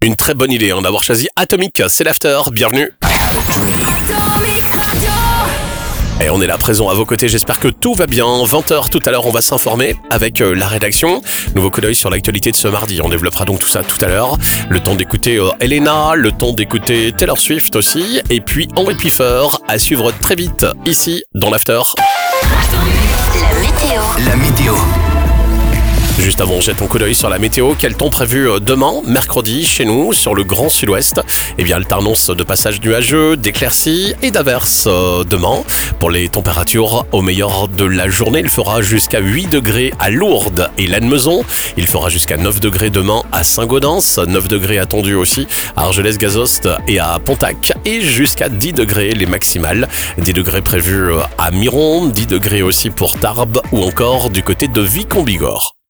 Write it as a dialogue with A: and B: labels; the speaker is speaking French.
A: Une très bonne idée d'avoir choisi Atomic, c'est l'after, bienvenue. Et on est là présent à vos côtés, j'espère que tout va bien. 20h tout à l'heure, on va s'informer avec la rédaction. Nouveau coup d'œil sur l'actualité de ce mardi. On développera donc tout ça tout à l'heure. Le temps d'écouter Elena, le temps d'écouter Taylor Swift aussi. Et puis Henri Piffer à suivre très vite ici dans l'after.
B: La météo.
A: Juste avant, on jette un coup d'œil sur la météo. Quel temps prévu demain, mercredi, chez nous, sur le Grand Sud-Ouest? Eh bien, alternance de passages nuageux, d'éclaircies et d'averses demain. Pour les températures, au meilleur de la journée, il fera jusqu'à 8 degrés à Lourdes et Lannemezan. Il fera jusqu'à 9 degrés demain à Saint-Gaudens. 9 degrés attendus aussi à Argelès-Gazost et à Pontac. Et jusqu'à 10 degrés les maximales. 10 degrés prévus à Miron, 10 degrés aussi pour Tarbes ou encore du côté de Vic-en-Bigorre.